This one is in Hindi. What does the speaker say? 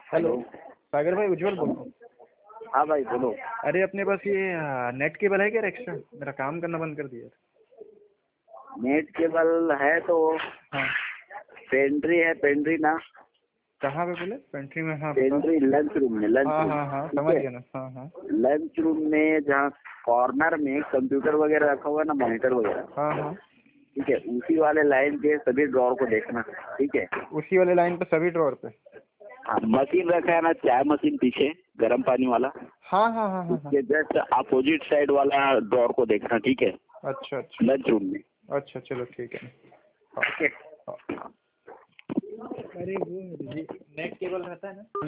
हेलो सागर भाई, उज्जवल बोल रहा हूँ। हाँ भाई बोलो। अरे अपने पास ये नेट केबल है क्या एक्स्ट्रा? मेरा काम करना बंद कर दिया। नेट केबल है तो हाँ, पेंट्री है, पेंट्री ना। कहाँ पे बोले? पेंट्री में? हाँ बताओ। पेंट्री लंच रूम में, लंच हाँ रूम। हाँ हाँ, ठीक समझ है, गया ना। हाँ हाँ लंच रूम में जहाँ कॉर्नर में कंप्यूटर वगैरह रखा हुआ है ना, मॉनिटर वगैरह। हाँ हाँ, ठीक है, उसी वाले लाइन के सभी ड्रॉर को देखना। ठीक है, उसी वाले लाइन पे सभी ड्रॉर पे। हाँ, मशीन रखा है ना, चाय मशीन पीछे गर्म पानी वाला, हाँ हाँ हाँ हाँ हाँ। उसके जस्ट अपोजिट साइड वाला ड्रॉर को देखना। ठीक है, अच्छा अच्छा लंच रूम में। अच्छा, चलो ठीक है। हाँ ठीक है। हाँ। अरे वो नेट केबल रहता है ना।